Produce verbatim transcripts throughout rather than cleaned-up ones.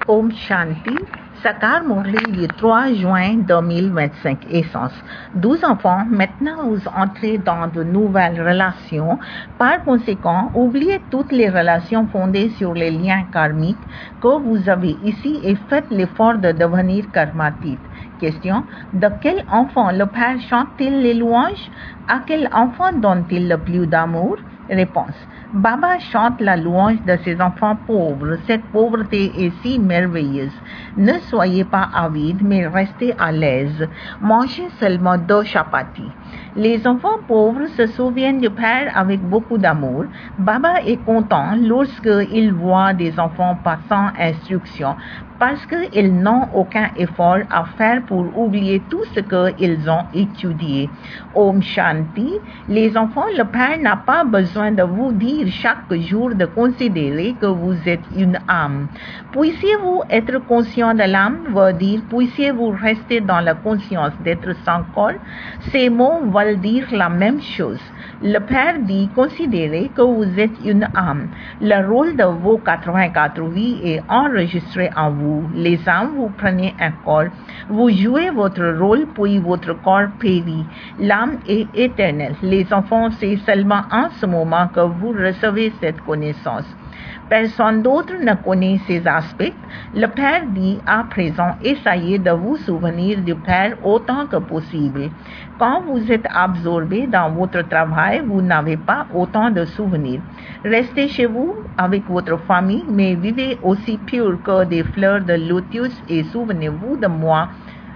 Om Shanti, Sakar Murli du trois juin deux mille vingt-cinq, Essence. douze enfants, maintenant vous entrez dans de nouvelles relations. Par conséquent, oubliez toutes les relations fondées sur les liens karmiques que vous avez ici et faites l'effort de devenir karmatique. Question. De quel enfant le Père chante-t-il les louanges? À quel enfant donne-t-il le plus d'amour? Réponse. Baba chante la louange de ses enfants pauvres. Cette pauvreté est si merveilleuse. Ne soyez pas avide, mais restez à l'aise. Mangez seulement deux chapatis. Les enfants pauvres se souviennent du Père avec beaucoup d'amour. Baba est content lorsqu'il voit des enfants passant instruction parce qu'ils n'ont aucun effort à faire pour oublier tout ce qu'ils ont étudié. Om Shanti, les enfants, le Père n'a pas besoin de vous dire chaque jour de considérer que vous êtes une âme. Puissiez-vous être conscient de l'âme, veut dire puissiez-vous rester dans la conscience d'être sans corps. Ces mots veulent dire la même chose. Le Père dit considérez que vous êtes une âme. Le rôle de vos quatre-vingt-quatre vies est enregistré en vous. Les âmes, vous prenez un corps, vous jouez votre rôle, puis votre corps périt. L'âme est éternelle. Les enfants, c'est seulement en ce moment que vous recevez cette connaissance. Personne d'autre ne connaît ces aspects. Le Père dit à présent, essayez de vous souvenir du Père autant que possible. Quand vous êtes absorbé dans votre travail, vous n'avez pas autant de souvenirs. Restez chez vous avec votre famille, mais vivez aussi pur que des fleurs de lotus et souvenez-vous de moi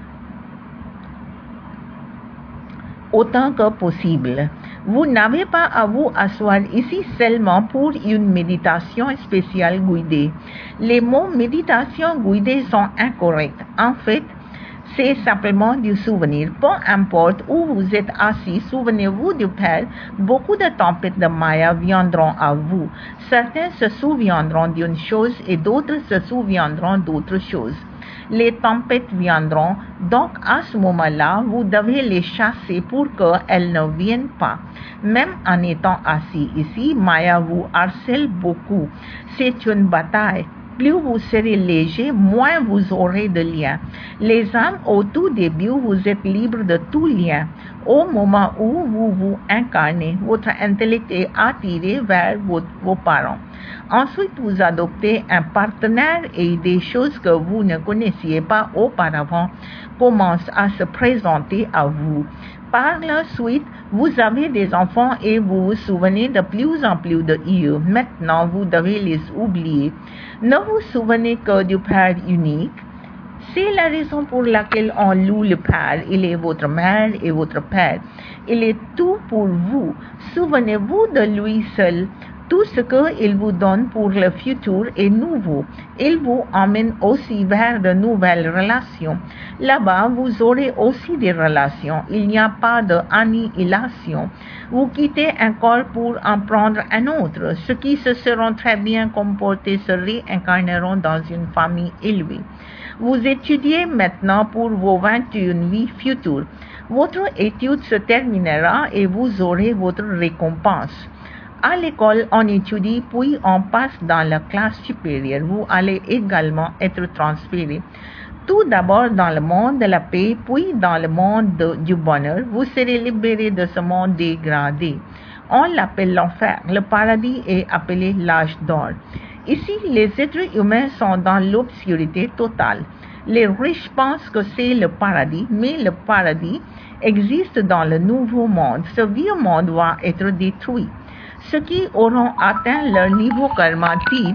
autant que possible. Vous n'avez pas à vous asseoir ici seulement pour une méditation spéciale guidée. Les mots méditation guidée sont incorrects. En fait, c'est simplement du souvenir. Peu importe où vous êtes assis, souvenez-vous du Père. Beaucoup de tempêtes de Maya viendront à vous. Certains se souviendront d'une chose et d'autres se souviendront d'autre chose. Les tempêtes viendront, donc à ce moment-là, vous devez les chasser pour qu'elles ne viennent pas. Même en étant assis ici, Maya vous harcèle beaucoup. C'est une bataille. Plus vous serez léger, moins vous aurez de liens. Les âmes, au tout début, vous êtes libre de tout lien. Au moment où vous vous incarnez, votre intellect est attiré vers vos, vos parents. Ensuite, vous adoptez un partenaire et des choses que vous ne connaissiez pas auparavant commencent à se présenter à vous. Par la suite, vous avez des enfants et vous vous souvenez de plus en plus de eux. Maintenant, vous devez les oublier. Ne vous souvenez que du Père unique. C'est la raison pour laquelle on loue le Père. Il est votre mère et votre père. Il est tout pour vous. Souvenez-vous de lui seul. Tout ce qu'il vous donne pour le futur est nouveau. Il vous emmène aussi vers de nouvelles relations. Là-bas, vous aurez aussi des relations. Il n'y a pas d'annihilation. Vous quittez un corps pour en prendre un autre. Ceux qui se seront très bien comportés se réincarneront dans une famille élevée. Vous étudiez maintenant pour vos vingt et une vies futures. Votre étude se terminera et vous aurez votre récompense. À l'école, on étudie, puis on passe dans la classe supérieure. Vous allez également être transféré. Tout d'abord dans le monde de la paix, puis dans le monde de, du bonheur. Vous serez libéré de ce monde dégradé. On l'appelle l'enfer. Le paradis est appelé l'âge d'or. Ici, les êtres humains sont dans l'obscurité totale. Les riches pensent que c'est le paradis, mais le paradis existe dans le nouveau monde. Ce vieux monde va être détruit. Ceux qui auront atteint leur niveau karmatique.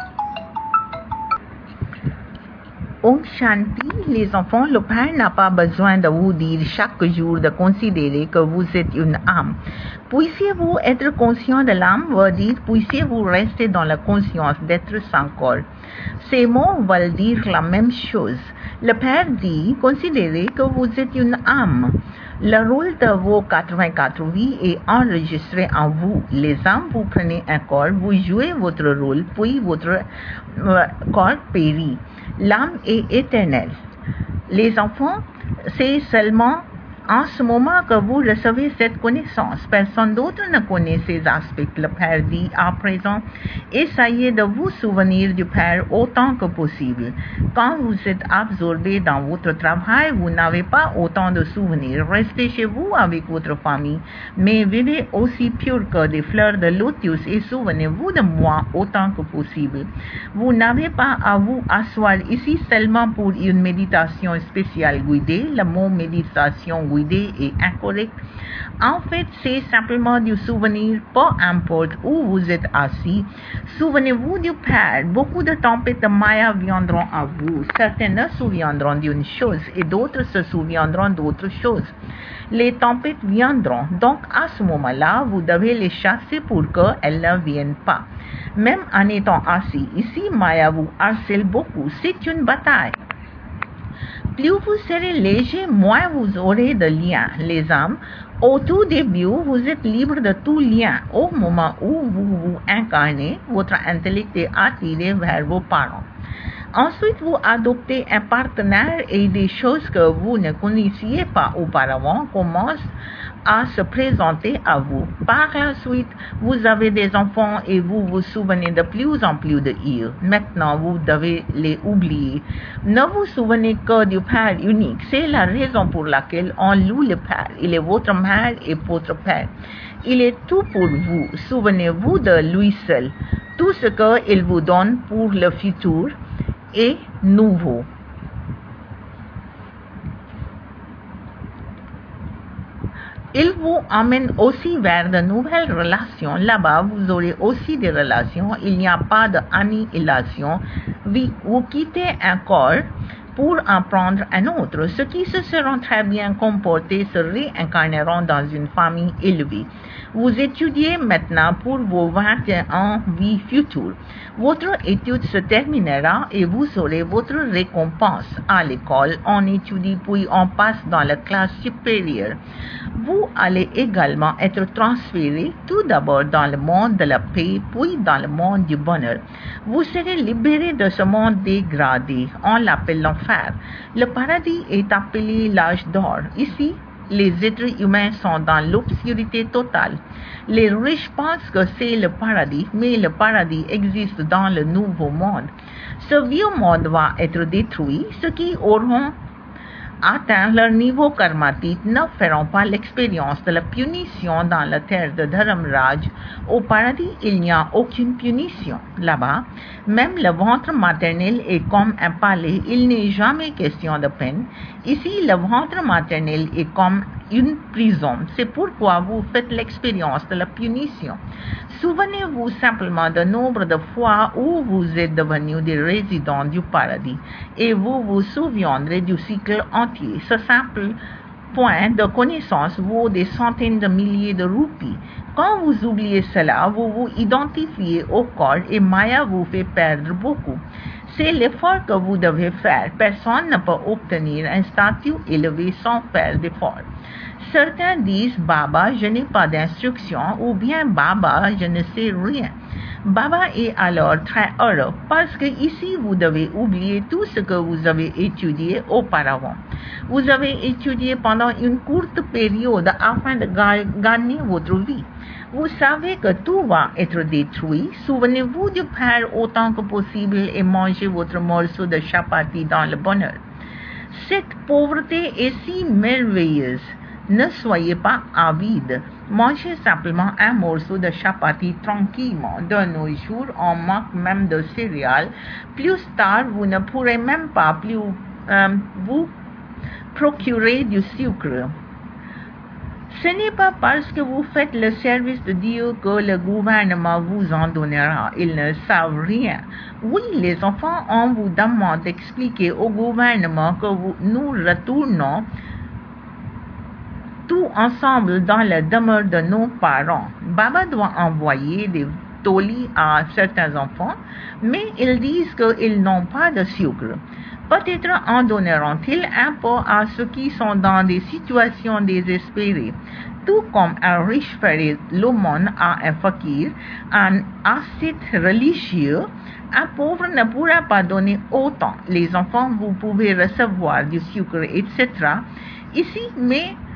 Om Shanti, les enfants, le Père n'a pas besoin de vous dire chaque jour de considérer que vous êtes une âme. Puissiez-vous être conscient de l'âme, veut dire puissiez-vous rester dans la conscience d'être sans corps. Ces mots veulent dire la même chose. Le Père dit, considérez que vous êtes une âme. Le rôle de vos quatre-vingt-quatre vies est enregistré en vous. Les âmes, vous prenez un corps, vous jouez votre rôle, puis votre euh, corps périt. L'âme est éternelle. Les enfants, c'est seulement En ce moment que vous recevez cette connaissance, personne d'autre ne connaît ces aspects. Le Père dit à présent, essayez de vous souvenir du Père autant que possible. Quand vous êtes absorbé dans votre travail, vous n'avez pas autant de souvenirs. Restez chez vous avec votre famille, mais vivez aussi pur que des fleurs de lotus et souvenez-vous de moi autant que possible. Vous n'avez pas à vous asseoir ici seulement pour une méditation spéciale guidée. Le mot méditation guidée et incorrect. En fait, c'est simplement du souvenir, peu importe où vous êtes assis. Souvenez-vous du Père. Beaucoup de tempêtes de Maya viendront à vous. Certains se souviendront d'une chose et d'autres se souviendront d'autres choses. Les tempêtes viendront. Donc, à ce moment-là, vous devez les chasser pour qu'elles ne viennent pas. Même en étant assis ici, Maya vous harcèle beaucoup. C'est une bataille. Plus vous serez léger, moins vous aurez de liens. Les âmes, au tout début, vous êtes libre de tout lien. Au moment où vous vous incarnez, votre intellect est attiré vers vos parents. Ensuite, vous adoptez un partenaire et des choses que vous ne connaissiez pas auparavant commencent à se présenter à vous. Par la suite, vous avez des enfants et vous vous souvenez de plus en plus d'eux. Maintenant, vous devez les oublier. Ne vous souvenez que du Père unique. C'est la raison pour laquelle on loue le Père. Il est votre mère et votre Père. Il est tout pour vous. Souvenez-vous de lui seul. Tout ce qu'il vous donne pour le futur est nouveau. Il vous emmène aussi vers de nouvelles relations. Là-bas, vous aurez aussi des relations. Il n'y a pas d'annihilation. Vous quittez un corps pour en prendre un autre. Ceux qui se seront très bien comportés se réincarneront dans une famille élevée. Vous étudiez maintenant pour vos vingt et un vies futures. Votre étude se terminera et vous aurez votre récompense. À l'école, on étudie puis on passe dans la classe supérieure. Vous allez également être transféré tout d'abord dans le monde de la paix, puis dans le monde du bonheur. Vous serez libéré de ce monde dégradé. On l'appelle l'enfer. Le paradis est appelé l'âge d'or. Ici, les êtres humains sont dans l'obscurité totale. Les riches pensent que c'est le paradis, mais le paradis existe dans le nouveau monde. Ce vieux monde va être détruit. Ceux qui auront atteint leur niveau karmatique ne feront pas l'expérience de la punition dans la terre de Dharamraj. Au paradis, il n'y a aucune punition. Là-bas, même le ventre maternel est comme un palais. Il n'est jamais question de peine. Ici, le ventre maternel est comme une prison. C'est pourquoi vous faites l'expérience de la punition. Souvenez-vous simplement du nombre de fois où vous êtes devenus des résidents du paradis et vous vous souviendrez du cycle entier. Ce simple point de connaissance vaut des centaines de milliers de roupies. Quand vous oubliez cela, vous vous identifiez au corps et Maya vous fait perdre beaucoup. C'est l'effort que vous devez faire. Personne ne peut obtenir un statut élevé sans faire d'effort. Certains disent « Baba, je n'ai pas d'instruction » ou bien « Baba, je ne sais rien ». Baba est alors très heureux parce que ici vous devez oublier tout ce que vous avez étudié auparavant. Vous avez étudié pendant une courte période afin de gagner votre vie. Vous savez que tout va être détruit. Souvenez-vous du Père autant que possible et mangez votre morceau de chapati dans le bonheur. Cette pauvreté est si merveilleuse. Ne soyez pas avide. Mangez simplement un morceau de chapati tranquillement. De nos jours, on manque même de céréales. Plus tard, vous ne pourrez même pas plus euh, vous procurer du sucre. Ce n'est pas parce que vous faites le service de Dieu que le gouvernement vous en donnera. Ils ne savent rien. Oui, les enfants, on vous demande d'expliquer au gouvernement que vous, nous retournons tout ensemble dans la demeure de nos parents. Baba doit envoyer des tolis à certains enfants, mais ils disent qu'ils n'ont pas de sucre. Peut-être en donneront-ils un peu à ceux qui sont dans des situations désespérées. Tout comme un riche ferait l'aumône à un fakir, un ascète religieux, un pauvre ne pourra pas donner autant. Les enfants, vous pouvez recevoir du sucre, et cetera. Ici, mais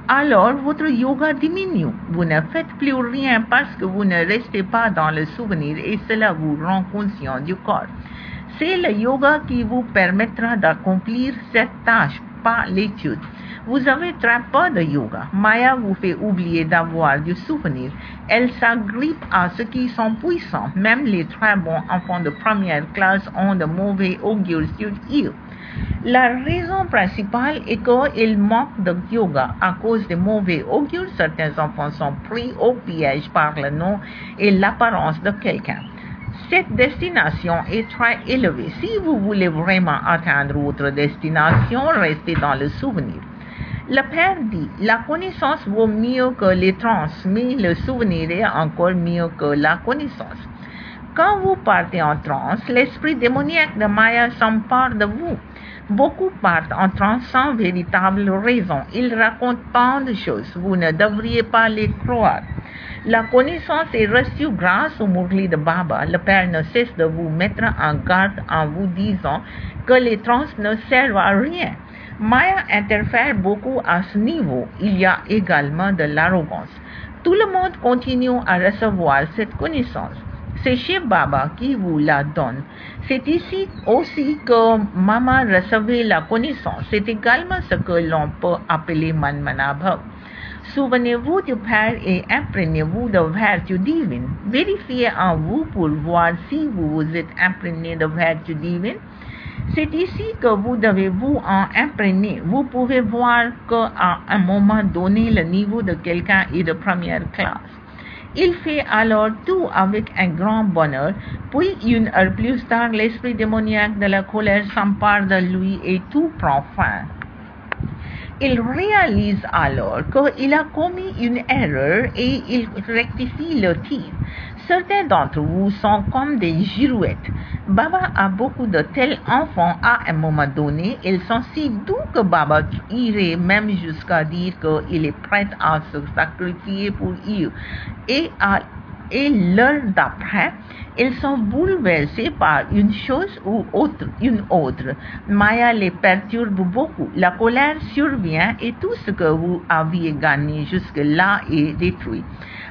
alors votre yoga diminue. Vous ne faites plus rien parce que vous ne restez pas dans le souvenir et cela vous rend conscient du corps. C'est le yoga qui vous permettra d'accomplir cette tâche, pas l'étude. Vous avez très peu de yoga. Maya vous fait oublier d'avoir du souvenir. Elle s'agrippe à ceux qui sont puissants. Même les très bons enfants de première classe ont de mauvais augure sur eux. La raison principale est qu'il manque de yoga. À cause des mauvais augures, certains enfants sont pris au piège par le nom et l'apparence de quelqu'un. Cette destination est très élevée. Si vous voulez vraiment atteindre votre destination, restez dans le souvenir. Le père dit, la connaissance vaut mieux que les trans, mais le souvenir est encore mieux que la connaissance. Quand vous partez en transe, l'esprit démoniaque de Maya s'empare de vous. Beaucoup partent en transe sans véritable raison. Ils racontent tant de choses. Vous ne devriez pas les croire. La connaissance est reçue grâce au Murli de Baba. Le Père ne cesse de vous mettre en garde en vous disant que les trans ne servent à rien. Maya interfère beaucoup à ce niveau. Il y a également de l'arrogance. Tout le monde continue à recevoir cette connaissance. C'est chez Baba qui vous la donne. C'est ici aussi que Maman recevait la connaissance. C'est également ce que l'on peut appeler Manmanabhav. Souvenez-vous du Père et imprégnez-vous de vertus divines. Vérifiez en vous pour voir si vous vous êtes imprégné de vertus divines. C'est ici que vous devez vous en imprégner. Vous pouvez voir qu'à un moment donné, le niveau de quelqu'un est de première classe. Il fait alors tout avec un grand bonheur, puis une heure plus tard, l'esprit démoniaque de la colère s'empare de lui et tout prend fin. Il réalise alors qu'il a commis une erreur et il rectifie le tir. Certains d'entre vous sont comme des girouettes. Baba a beaucoup de tels enfants à un moment donné. Ils sont si doux que Baba irait même jusqu'à dire qu'il est prêt à se sacrifier pour eux. Et à Et l'heure d'après, ils sont bouleversés par une chose ou autre, une autre. Maya les perturbe beaucoup. La colère survient et tout ce que vous aviez gagné jusque-là est détruit.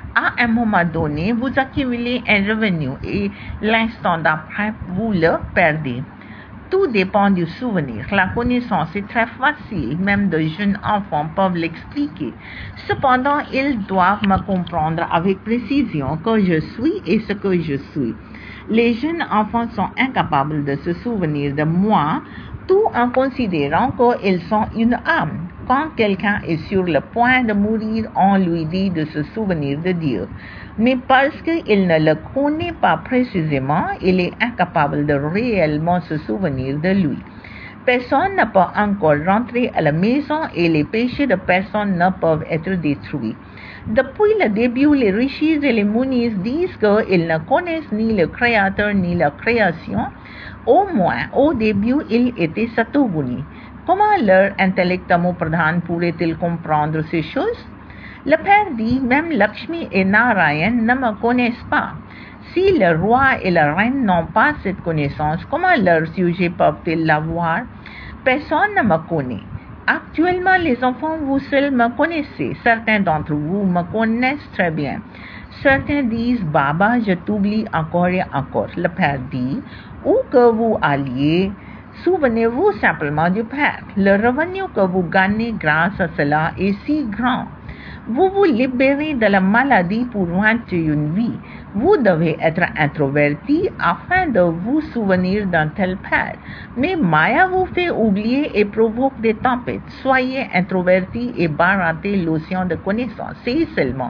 À un moment donné, vous accumulez un revenu et l'instant d'après, vous le perdez. Tout dépend du souvenir. La connaissance est très facile, même de jeunes enfants peuvent l'expliquer. Cependant, ils doivent me comprendre avec précision que je suis et ce que je suis. Les jeunes enfants sont incapables de se souvenir de moi, tout en considérant qu'ils sont une âme. Quand quelqu'un est sur le point de mourir, on lui dit de se souvenir de Dieu. Mais parce qu'il ne le connaît pas précisément, il est incapable de réellement se souvenir de lui. Personne ne peut encore rentrer à la maison et les péchés de personne ne peuvent être détruits. Depuis le début, les rishis et les munis disent qu'ils ne connaissent ni le Créateur ni la création. Au moins, au début, ils étaient satoguni. Comment leur intellect Tamopradhan pourrait-il comprendre ces choses? Le Père dit, même Lakshmi et Narayan ne me connaissent pas. Si le roi et la reine n'ont pas cette connaissance, comment leurs sujets peuvent-ils l'avoir? Personne ne me connaît. Actuellement, les enfants, vous seuls me connaissez. Certains d'entre vous me connaissent très bien. Certains disent, Baba, je t'oublie encore et encore. Le Père dit, où que vous alliez, souvenez-vous simplement du Père. Le revenu que vous gagnez grâce à cela est si grand. Vous vous libérez de la maladie pour vaincre une vie. Vous devez être introverti afin de vous souvenir d'un tel Père. Mais Maya vous fait oublier et provoque des tempêtes. Soyez introverti et barattez l'océan de connaissance. C'est seulement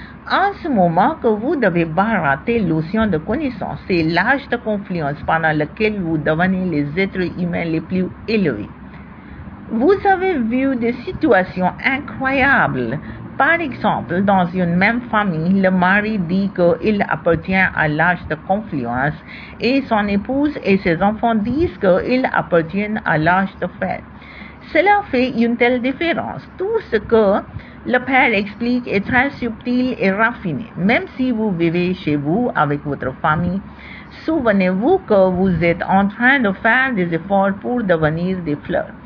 en ce moment que vous devez baratter l'océan de connaissance. C'est l'âge de confluence pendant lequel vous devenez les êtres humains les plus élevés. Vous avez vu des situations incroyables. Par exemple, dans une même famille, le mari dit qu'il appartient à l'âge de confluence et son épouse et ses enfants disent qu'ils appartiennent à l'âge de fer. Cela fait une telle différence. Tout ce que le Père explique est très subtil et raffiné. Même si vous vivez chez vous avec votre famille, souvenez-vous que vous êtes en train de faire des efforts pour devenir des fleurs.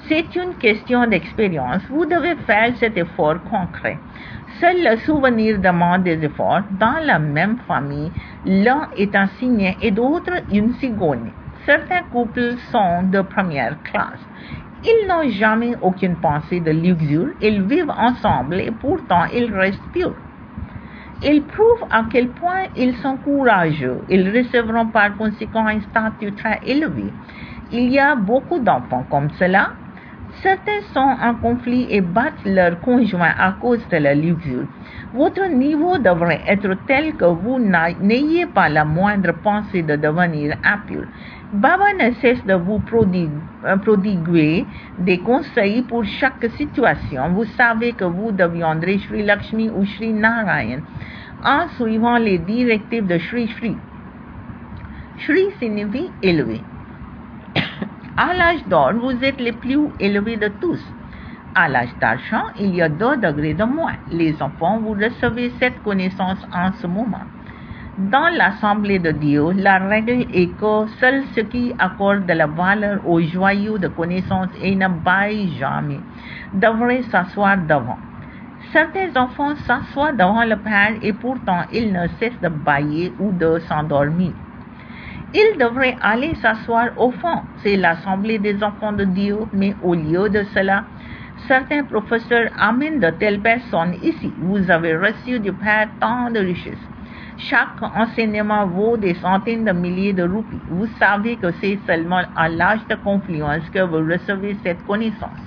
C'est une question d'expérience. Vous devez faire cet effort concret. Seul le souvenir demande des efforts. Dans la même famille, l'un est un signé et l'autre une cigogne. Certains couples sont de première classe. Ils n'ont jamais aucune pensée de luxure. Ils vivent ensemble et pourtant ils restent purs. Ils prouvent à quel point ils sont courageux. Ils recevront par conséquent un statut très élevé. Il y a beaucoup d'enfants comme cela. Certains sont en conflit et battent leur conjoint à cause de la luxure. Votre niveau devrait être tel que vous n'ayez pas la moindre pensée de devenir impur. Baba ne cesse de vous prodiguer des conseils pour chaque situation. Vous savez que vous deviendrez Sri Lakshmi ou Sri Narayan en suivant les directives de Sri Sri. Sri signifie élevé. À l'âge d'or, vous êtes les plus élevés de tous. À l'âge d'argent, il y a deux degrés de moins. Les enfants, vous recevez cette connaissance en ce moment. Dans l'Assemblée de Dieu, la règle est que seul ceux qui accordent de la valeur aux joyaux de connaissance et ne baillent jamais devraient s'asseoir devant. Certains enfants s'assoient devant le Père et pourtant ils ne cessent de bailler ou de s'endormir. Ils devraient aller s'asseoir au fond. C'est l'Assemblée des enfants de Dieu, mais au lieu de cela, certains professeurs amènent de telles personnes ici. Vous avez reçu du Père tant de richesses. Chaque enseignement vaut des centaines de milliers de roupies. Vous savez que c'est seulement à l'âge de confluence que vous recevez cette connaissance.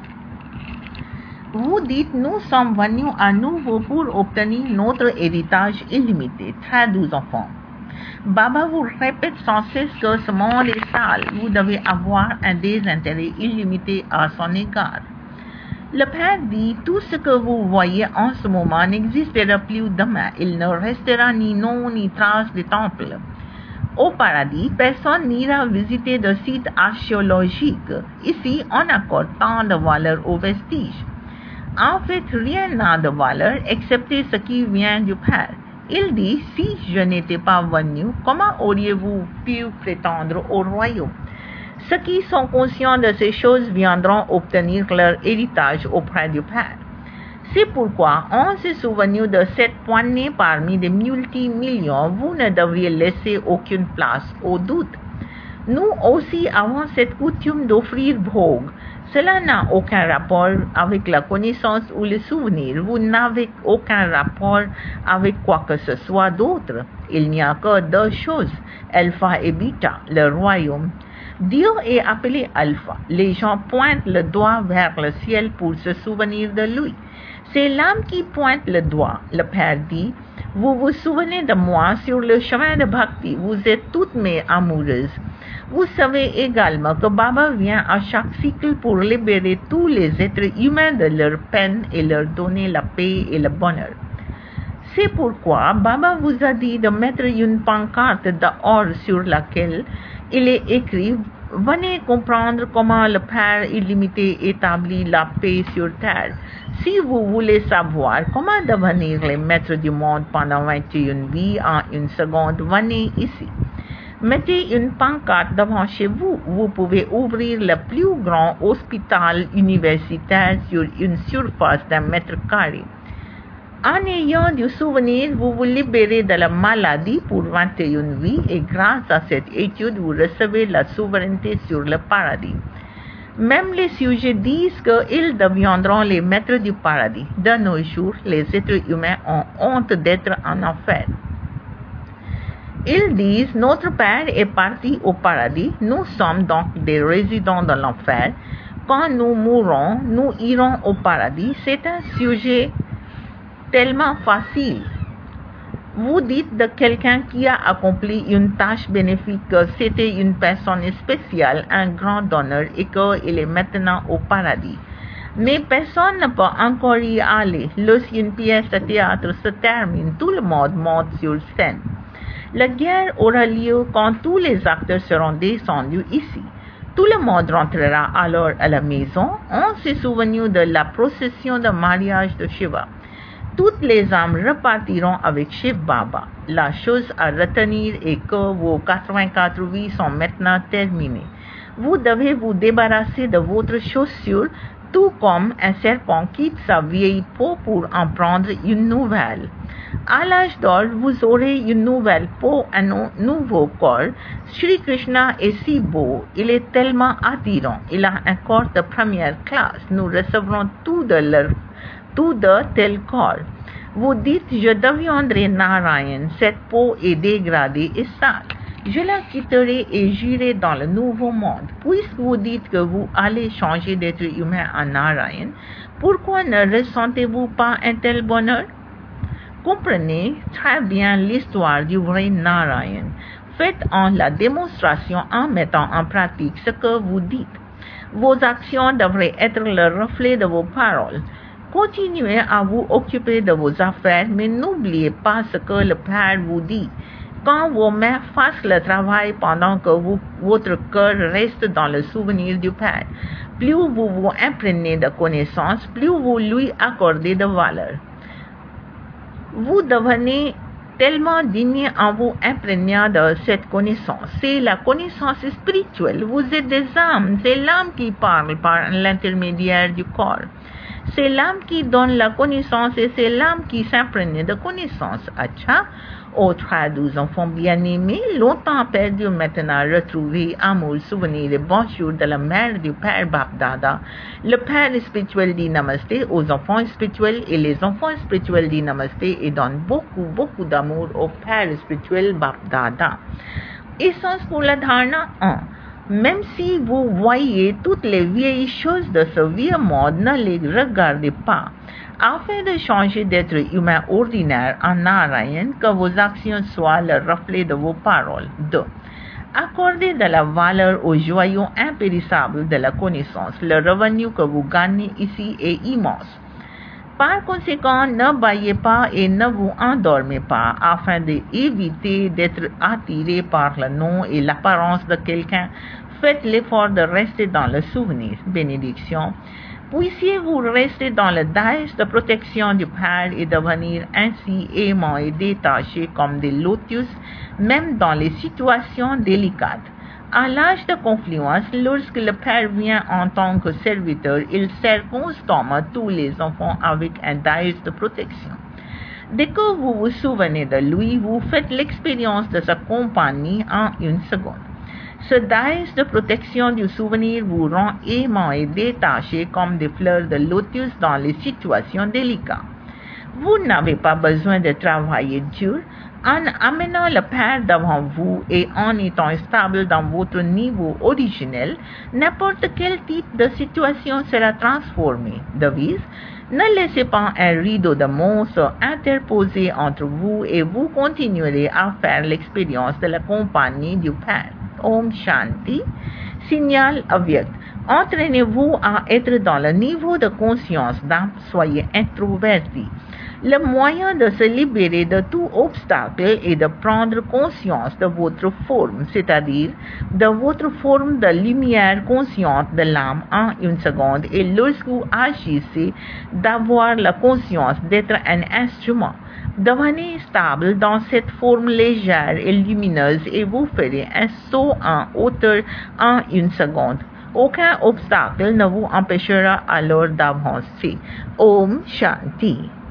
Vous dites, nous sommes venus à nouveau pour obtenir notre héritage illimité. Très doux enfants. Baba vous répète sans cesse que ce monde est sale. Vous devez avoir un désintérêt illimité à son égard. Le Père dit, tout ce que vous voyez en ce moment n'existera plus demain. Il ne restera ni nom ni trace des temples. Au paradis, personne n'ira visiter de sites archéologiques. Ici, on accorde tant de valeur aux vestiges. En fait, rien n'a de valeur excepté ce qui vient du Père. Il dit, si je n'étais pas venu, comment auriez-vous pu prétendre au royaume? Ceux qui sont conscients de ces choses viendront obtenir leur héritage auprès du Père. C'est pourquoi, en se souvenant de cette poignée parmi des multimillions, vous ne devriez laisser aucune place au doute. Nous aussi avons cette coutume d'offrir bhog. Cela n'a aucun rapport avec la connaissance ou le souvenir. Vous n'avez aucun rapport avec quoi que ce soit d'autre. Il n'y a que deux choses, alpha et bêta, le royaume. Dieu est appelé alpha. Les gens pointent le doigt vers le ciel pour se souvenir de lui. C'est l'âme qui pointe le doigt. Le Père dit, vous vous souvenez de moi sur le chemin de Bhakti. Vous êtes toutes mes amoureuses. Vous savez également que Baba vient à chaque cycle pour libérer tous les êtres humains de leur peine et leur donner la paix et le bonheur. C'est pourquoi Baba vous a dit de mettre une pancarte d'or sur laquelle il est écrit « Venez comprendre comment le Père illimité établit la paix sur terre. Si vous voulez savoir comment devenir les maîtres du monde pendant vingt et une vies en une seconde, venez ici. » Mettez une pancarte devant chez vous. Vous pouvez ouvrir le plus grand hôpital universitaire sur une surface d'un mètre carré. En ayant du souvenir, vous vous libérez de la maladie pour vingt et une vies et grâce à cette étude, vous recevez la souveraineté sur le paradis. Même les sujets disent qu'ils deviendront les maîtres du paradis. De nos jours, les êtres humains ont honte d'être en enfer. Ils disent, notre Père est parti au paradis, nous sommes donc des résidents de l'enfer. Quand nous mourrons, nous irons au paradis. C'est un sujet tellement facile. Vous dites de quelqu'un qui a accompli une tâche bénéfique que c'était une personne spéciale, un grand honneur et qu'il est maintenant au paradis. Mais personne ne peut encore y aller. Lorsqu'une pièce de théâtre se termine, tout le monde monte sur scène. La guerre aura lieu quand tous les acteurs seront descendus ici. Tout le monde rentrera alors à la maison. On se souvient de la procession de mariage de Shiva. Toutes les âmes repartiront avec Shiv Baba. La chose à retenir est que vos quatre-vingt-quatre vies sont maintenant terminées. Vous devez vous débarrasser de votre chaussure, tout comme un serpent quitte sa vieille peau pour en prendre une nouvelle. À l'âge d'or, vous aurez une nouvelle peau, un nouveau corps. Shri Krishna est si beau, il est tellement attirant, il a un corps de première classe. Nous recevrons tout de leur, tout de tel corps. Vous dites, je deviendrai Narayan, cette peau est dégradée et sale. Je la quitterai et j'irai dans le nouveau monde. Puisque vous dites que vous allez changer d'être humain en Narayan, pourquoi ne ressentez-vous pas un tel bonheur? Comprenez très bien l'histoire du vrai Narayan. Faites en la démonstration en mettant en pratique ce que vous dites. Vos actions devraient être le reflet de vos paroles. Continuez à vous occuper de vos affaires, mais n'oubliez pas ce que le Père vous dit. Quand vos mains fassent le travail pendant que vous, votre cœur reste dans le souvenir du Père, plus vous vous imprégnez de connaissances, plus vous lui accordez de valeur. Vous devenez tellement digne en vous imprégnant de cette connaissance. C'est la connaissance spirituelle. Vous êtes des âmes. C'est l'âme qui parle par l'intermédiaire du corps. C'est l'âme qui donne la connaissance et c'est l'âme qui s'imprègne de connaissance. Acha, ô très doux enfants bien-aimés, longtemps perdus maintenant retrouvés, amour, souvenir et bonjour de la mère du Père Bapdada. Le Père spirituel dit Namasté aux enfants spirituels et les enfants spirituels dit Namasté et donnent beaucoup, beaucoup d'amour au Père spirituel Bapdada. Essence pour la dharana un. Même si vous voyez toutes les vieilles choses de ce vieux monde, ne les regardez pas. Afin de changer d'être humain ordinaire en Narayan, que vos actions soient le reflet de vos paroles. deux. Accordez de la valeur aux joyaux impérissables de la connaissance. Le revenu que vous gagnez ici est immense. Par conséquent, ne baillez pas et ne vous endormez pas afin d'éviter d'être attiré par le nom et l'apparence de quelqu'un. Faites l'effort de rester dans le souvenir. Bénédiction. Puissiez-vous rester dans le dais de protection du Père et devenir ainsi aimant et détaché comme des lotus, même dans les situations délicates. À l'âge de confluence, lorsque le Père vient en tant que serviteur, il sert constamment tous les enfants avec un dais de protection. Dès que vous vous souvenez de lui, vous faites l'expérience de sa compagnie en une seconde. Ce dais de protection du souvenir vous rend aimant et détaché comme des fleurs de lotus dans les situations délicates. Vous n'avez pas besoin de travailler dur. En amenant le Père devant vous et en étant stable dans votre niveau originel, n'importe quel type de situation sera transformé. Devise, ne laissez pas un rideau de monstres interposer entre vous et vous continuerez à faire l'expérience de la compagnie du Père. Om Shanti. Signal avyakt. Entraînez-vous à être dans le niveau de conscience d'âme, soyez introverti. Le moyen de se libérer de tout obstacle est de prendre conscience de votre forme, c'est-à-dire de votre forme de lumière consciente de l'âme en une seconde et lorsque vous agissez, d'avoir la conscience d'être un instrument. Devenez stable dans cette forme légère et lumineuse et vous ferez un saut en hauteur en une seconde. Aucun obstacle ne vous empêchera alors d'avancer. Om Shanti.